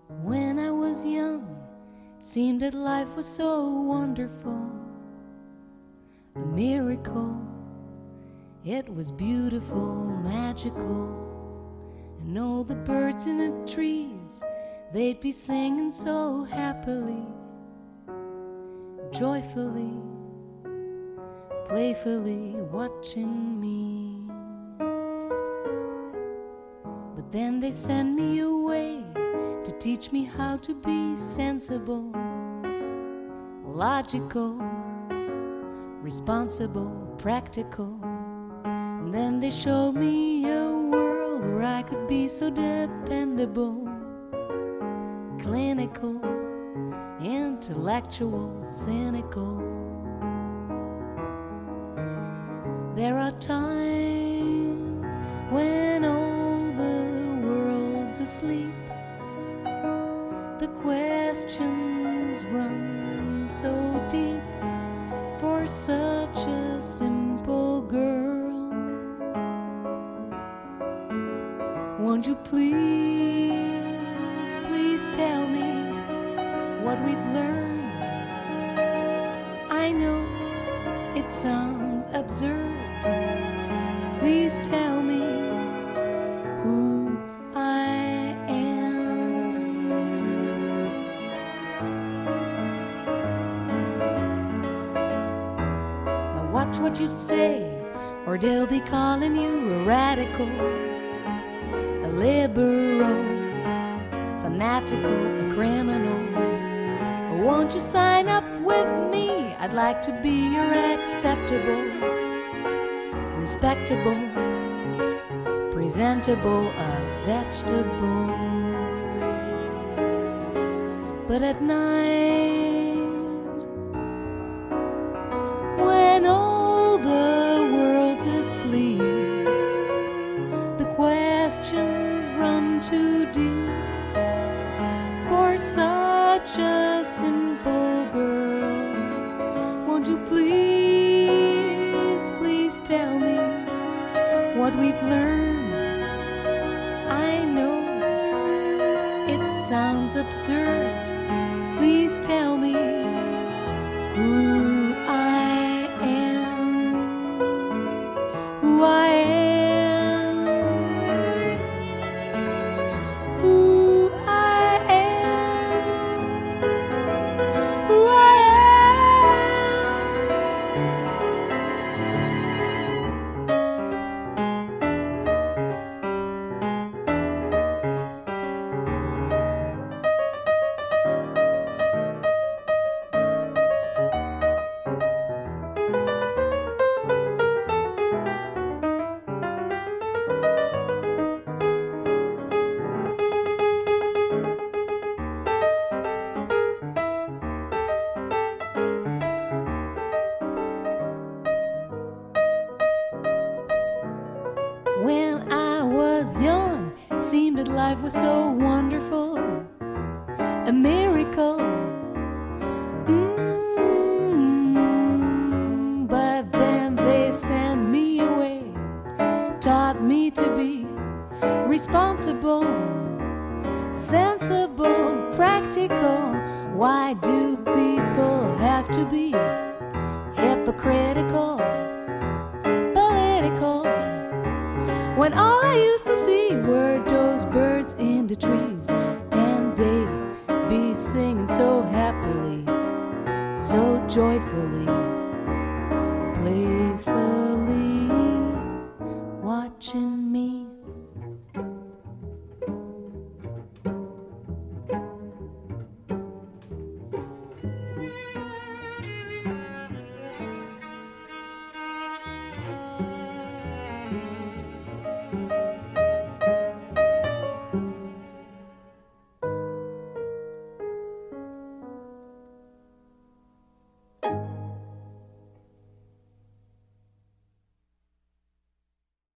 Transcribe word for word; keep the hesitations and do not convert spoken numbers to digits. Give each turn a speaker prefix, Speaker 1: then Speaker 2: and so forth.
Speaker 1: When I was young, seemed that life was so wonderful, a miracle. It was beautiful, magical, and all the birds in the trees, they'd be singing so happily, joyfully, playfully watching me. But then they sent me away to teach me how to be sensible, logical, responsible, practical. And then they showed me a world where I could be so dependable, clinical, intellectual, cynical. There are times when all the world's asleep, the questions run so deep for such a simple girl. Won't you please, please tell me what we've learned? I know it sounds absurd. Please tell me who I am. Now watch what you say, or they'll be calling you a radical, a liberal, fanatical, a criminal. Won't you sign up with me? I'd like to be your acceptable, respectable, presentable, a vegetable. But at night, when all the world's asleep, the questions run too deep for such a simple girl. Won't you please, please tell me what we've learned? I know it sounds absurd. Please tell me who I am, who I am, who I am, who I When I was young, it seemed that life was so wonderful, a miracle. Mm, but then they sent me away, taught me to be responsible, sensible, practical. Why do people have to be hypocritical, political, when all I used to see were those birds in the trees, and they be singing so happily, so joyfully, playfully?